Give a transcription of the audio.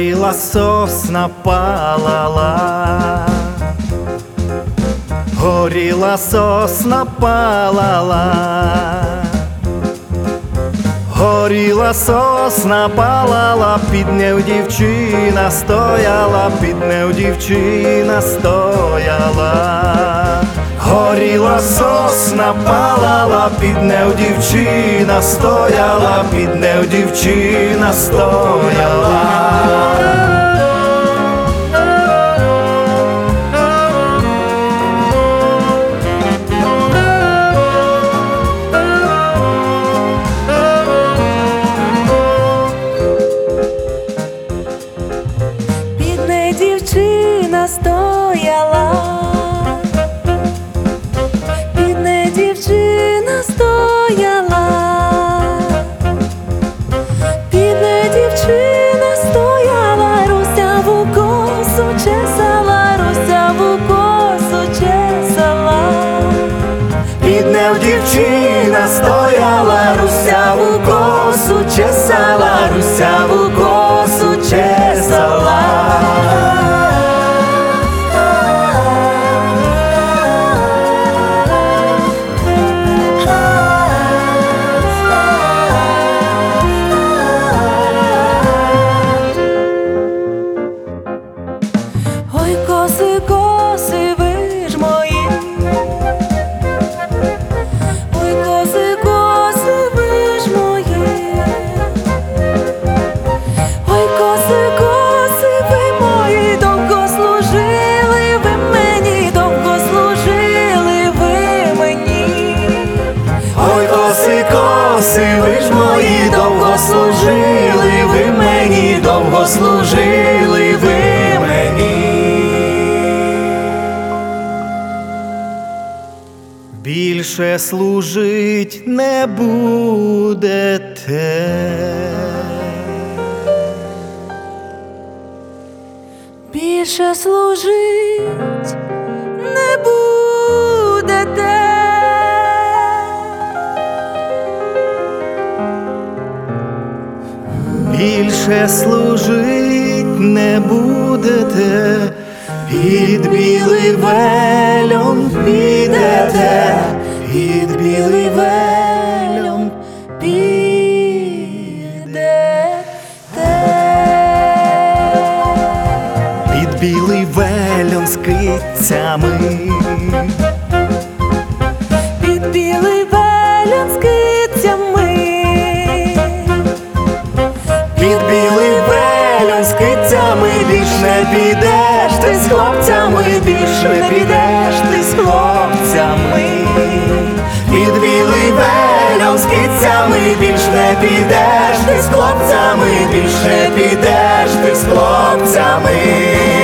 горіла сосна, палала, горіла сосна, палала, горіла сосна, палала, під нею дівчина стояла, під нею дівчина стояла. Горіла сосна, палала, під нею дівчина стояла, під нею дівчина стояла. Під нею дівчина стояла, під нею дівчина стояла, під нею дівчина стояла, русяву косу чесала, русяву косу чесала. Під нею дівчина стояла, русяву косу чесала, русяву косу чесала. Ой, коси, коси, ви ж мої, ой, коси, коси, ви ж мої, ой, коси, коси, ви мої, довго служили ви мені, довго служили ви мені. Ой, коси, коси, ви ж мої, довго служили ви мені, довго служили ви мені. Більше служить не будете, Більше служить не будете. більше служить не будете, під білий вельон підете, під білий вельон Підете. під білий вельон з кицями, Під білий вельон з кицями, під білий вельон з кицями, більш не підеш ти з хлопцями, більш не підеш ти з хлопцями. Під білий вельон з кицями, більш не підеш ти з хлопцями, більш не підеш ти з хлопцями.